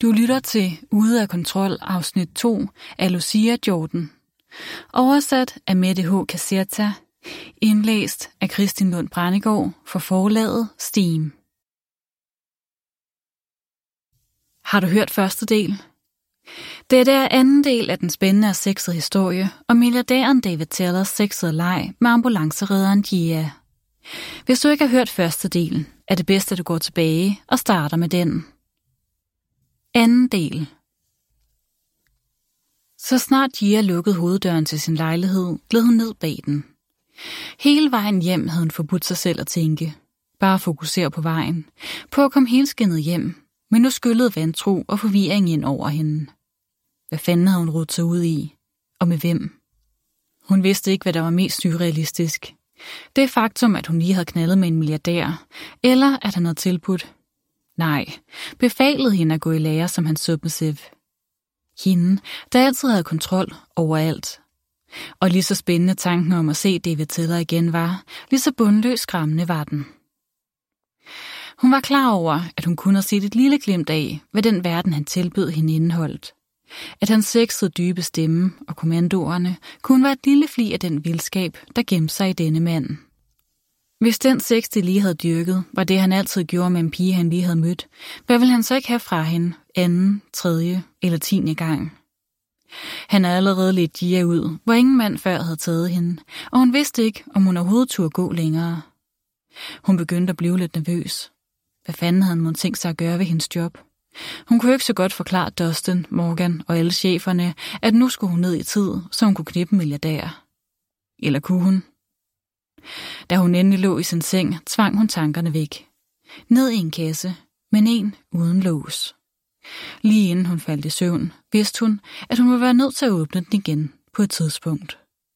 Du lytter til Ude af kontrol afsnit 2 af Lucia Jordan. Oversat af Mette H. Caserta. Indlæst af Kristin Lund Brændegård for forlaget Steam. Har du hørt første del? Dette er anden del af den spændende og sexede historie om milliardæren David Tellers sexede leg med ambulanceredderen Gia. Hvis du ikke har hørt første del, er det bedst, at du går tilbage og starter med den. Anden del. Så snart Gia lukkede hoveddøren til sin lejlighed, gled hun ned bag den. Hele vejen hjem havde hun forbudt sig selv at tænke. Bare fokusere på vejen. På at komme helskindet hjem, men nu skyllede vantro og forvirring ind over hende. Hvad fanden havde hun rodet sig ud i? Og med hvem? Hun vidste ikke, hvad der var mest surrealistisk. Det faktum, at hun lige havde knaldet med en milliardær, eller at han havde tilbudt. Nej, befalede hende at gå i lære som hans submissive. Hende, der altid havde kontrol over alt. Og lige så spændende tanken om at se David Teller igen var, lige så bundløs skræmmende var den. Hun var klar over, at hun kunne have set et lille glimt af, hvad den verden han tilbød hende indeholdt. At hans sexede dybe stemme og kommandoerne kunne være et lille fli af den vildskab, der gemte sig i denne mand. Hvis den sex, de lige havde dyrket, var det, han altid gjorde med en pige, han lige havde mødt, hvad ville han så ikke have fra hende anden, tredje eller 10. gang? Han havde allerede lidt Gia ud, hvor ingen mand før havde taget hende, og hun vidste ikke, om hun overhovedet turde gå længere. Hun begyndte at blive lidt nervøs. Hvad fanden havde hun tænkt sig at gøre ved hendes job? Hun kunne ikke så godt forklare Dustin, Morgan og alle cheferne, at nu skulle hun ned i tid, så hun kunne knippe en milliardær. Eller kunne hun? Da hun endelig lå i sin seng, tvang hun tankerne væk. Ned i en kasse, men en uden lås. Lige inden hun faldt i søvn, vidste hun, at hun ville være nødt til at åbne den igen på et tidspunkt.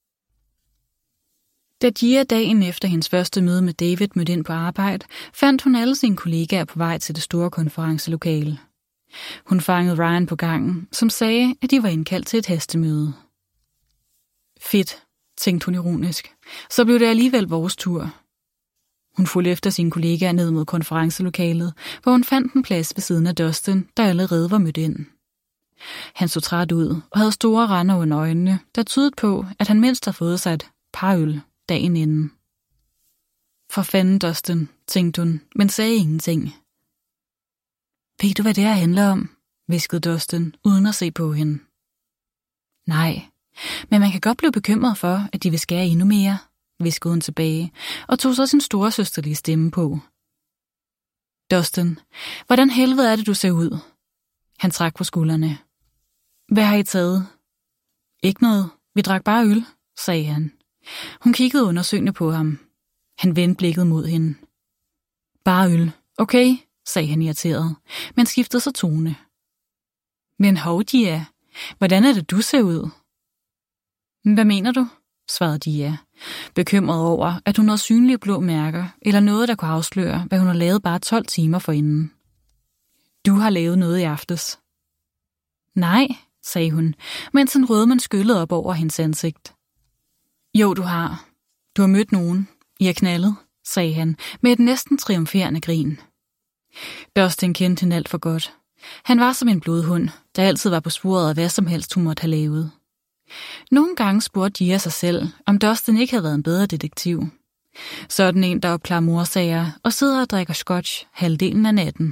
Da Gia dagen efter hendes første møde med David mødte ind på arbejde, fandt hun alle sine kollegaer på vej til det store konferencelokale. Hun fangede Ryan på gangen, som sagde, at de var indkaldt til et hastemøde. Fedt, tænkte hun ironisk. Så blev det alligevel vores tur. Hun fulgte efter sine kollegaer ned mod konferencelokalet, hvor hun fandt en plads ved siden af Dustin, der allerede var mødt ind. Han så træt ud og havde store render under øjnene, der tydede på, at han mindst havde fået sig et par øl dagen inden. For fanden, Dustin, tænkte hun, men sagde ingenting. Ved du, hvad det her handler om? Hviskede Dustin, uden at se på hende. Nej, men man kan godt blive bekymret for, at de vil skære endnu mere, hviskede hun tilbage, og tog så sin storesøsterlige stemme på. Dustin, hvordan helvede er det, du ser ud? Han trak på skuldrene. Hvad har I taget? Ikke noget, vi drak bare øl, sagde han. Hun kiggede undersøgende på ham. Han vendte blikket mod hende. Bare øl, okay, sagde han irriteret, men skiftede så tone. Men hov, Gia, hvordan er det, du ser ud? Hvad mener du? Svarede Gia, bekymret over, at hun havde synlige blå mærker, eller noget, der kunne afsløre, hvad hun havde lavet bare 12 timer forinden. Du har lavet noget i aftes. Nej, sagde hun, mens en rødmen skyllede op over hendes ansigt. Jo, du har. Du har mødt nogen. I har knaldet, sagde han, med et næsten triumferende grin. Dustin kendte hende alt for godt. Han var som en blodhund, der altid var på sporet af hvad som helst hun måtte have lavet. Nogle gange spurgte Gia sig selv, om Dustin ikke havde været en bedre detektiv. Sådan en, der opklarer mordsager og sidder og drikker scotch halvdelen af natten.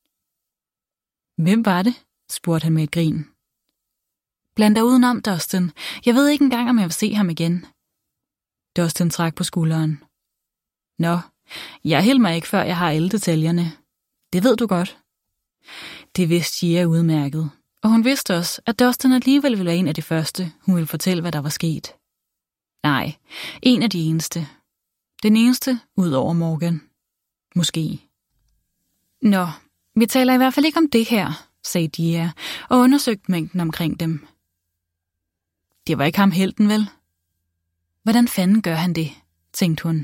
Hvem var det? Spurgte han med et grin. Bland dig udenom, Dustin. Jeg ved ikke engang, om jeg vil se ham igen. Dustin trak på skulderen. Nå, jeg hælder mig ikke, før jeg har alle detaljerne. Det ved du godt. Det vidste Gia udmærket, og hun vidste også, at Dustin alligevel ville være en af de første, hun ville fortælle, hvad der var sket. Nej, en af de eneste. Den eneste ud over Morgan. Måske. Nå, vi taler i hvert fald ikke om det her, sagde Gia, og undersøgte mængden omkring dem. Det var ikke ham helten, vel? Hvordan fanden gør han det, tænkte hun.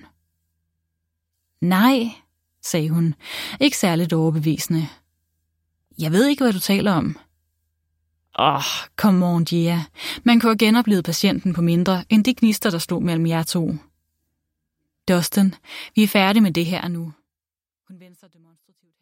Nej, sagde hun, ikke særligt overbevisende. Jeg ved ikke, hvad du taler om. Come on, Gia. Man kunne have genoplevet patienten på mindre, end de gnister, der stod mellem jer to. Dustin, vi er færdige med det her nu. Hun vendte sig demonstrativt.